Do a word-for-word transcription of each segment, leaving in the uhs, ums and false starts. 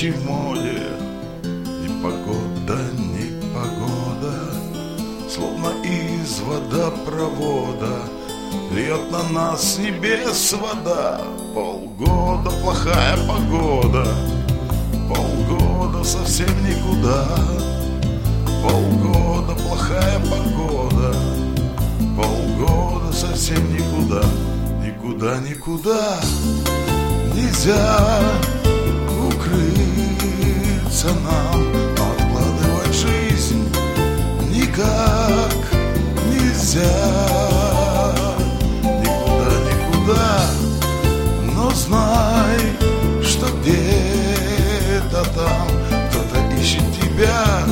вещи в моде. Ни погода, ни погода, словно из водопровода льет на нас с небес вода. Полгода плохая погода, полгода совсем никуда. Полгода плохая погода, полгода совсем никуда. Никуда, никуда нельзя укрыться нам, но откладывать жизнь никак нельзя. Никуда, никуда, но знай, что где-то там кто-то ищет тебя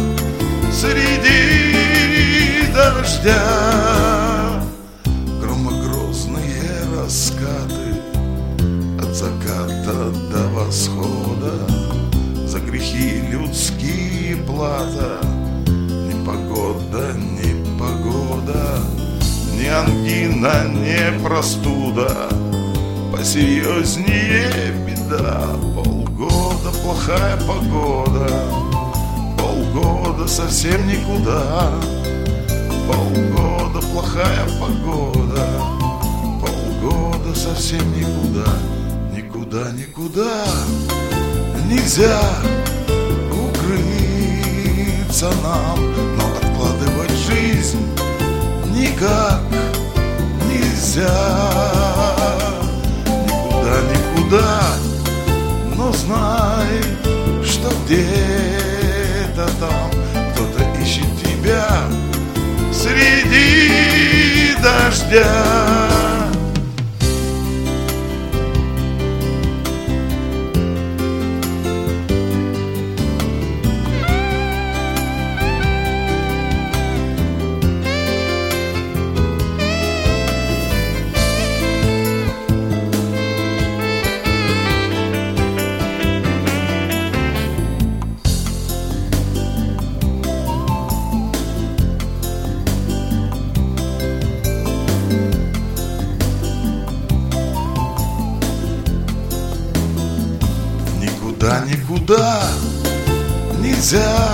среди дождя. Громогрозные раскаты от заката до восхода, за грехи людские плата. Ни погода, ни погода, ни ангина, ни простуда, посерьезнее беда. Полгода плохая погода, полгода совсем никуда. Полгода плохая погода, полгода совсем никуда. Никуда, никуда нельзя укрыться нам, но откладывать жизнь никак нельзя. Никуда, никуда, но знай, что где-то там кто-то ищет тебя среди дождя. Никуда, никуда нельзя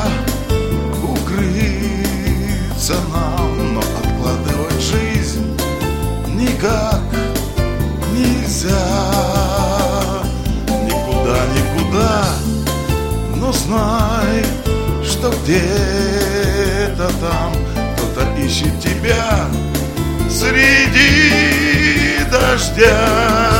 укрыться нам, но откладывать жизнь никак нельзя. Никуда, никуда, но знай, что где-то там кто-то ищет тебя среди дождя.